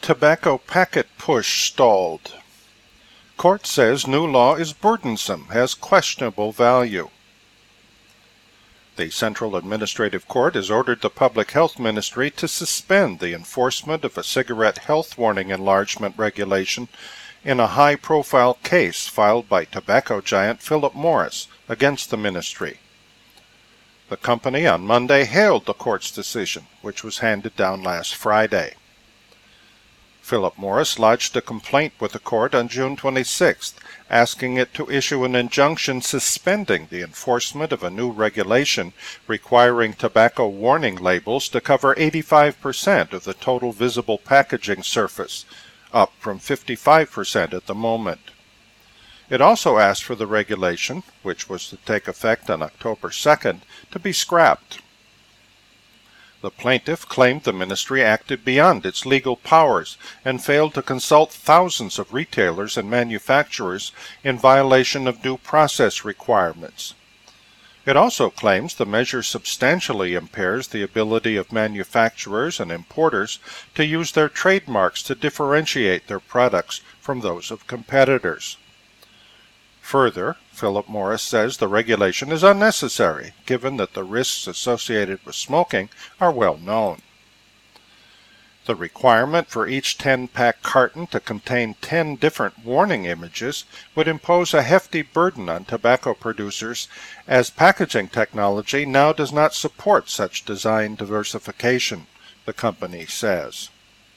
Tobacco packet push stalled. Court says new law is burdensome, has questionable value. The Central Administrative Court has ordered the Public Health Ministry to suspend the enforcement of a cigarette health warning enlargement regulation in a high-profile case filed by tobacco giant Philip Morris against the ministry. The company on Monday hailed the court's decision, which was handed down last Friday. Philip Morris lodged a complaint with the court on June 26th, asking it to issue an injunction suspending the enforcement of a new regulation requiring tobacco warning labels to cover 85% of the total visible packaging surface, up from 55% at the moment. It also asked for the regulation, which was to take effect on October 2nd, to be scrapped. The plaintiff claimed the ministry acted beyond its legal powers and failed to consult thousands of retailers and manufacturers in violation of due process requirements. It also claims the measure substantially impairs the ability of manufacturers and importers to use their trademarks to differentiate their products from those of competitors. Further, Philip Morris says the regulation is unnecessary, given that the risks associated with smoking are well known. The requirement for each 10-pack carton to contain 10 different warning images would impose a hefty burden on tobacco producers, as packaging technology now does not support such design diversification, the company says.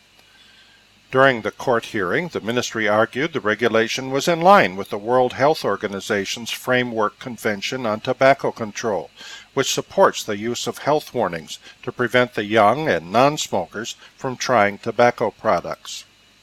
During the court hearing, the ministry argued the regulation was in line with the World Health Organization's Framework Convention on Tobacco Control, which supports the use of health warnings to prevent the young and non-smokers from trying tobacco products.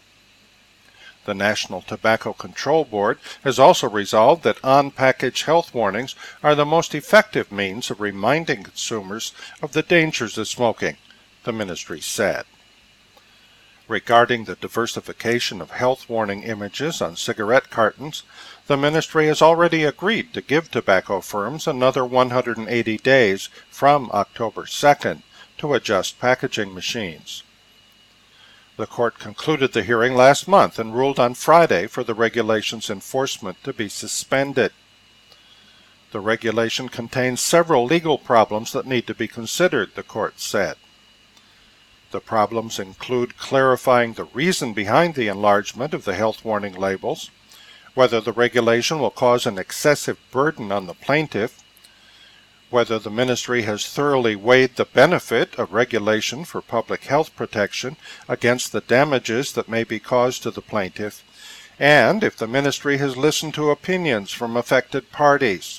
The National Tobacco Control Board has also resolved that on-package health warnings are the most effective means of reminding consumers of the dangers of smoking, the ministry said. Regarding the diversification of health warning images on cigarette cartons, the ministry has already agreed to give tobacco firms another 180 days from October 2nd to adjust packaging machines. The court concluded the hearing last month and ruled on Friday for the regulation's enforcement to be suspended. The regulation contains several legal problems that need to be considered, the court said. The problems include clarifying the reason behind the enlargement of the health warning labels, whether the regulation will cause an excessive burden on the plaintiff, whether the ministry has thoroughly weighed the benefit of regulation for public health protection against the damages that may be caused to the plaintiff, and if the ministry has listened to opinions from affected parties.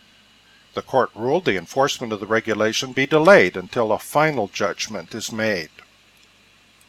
The court ruled the enforcement of the regulation be delayed until a final judgment is made.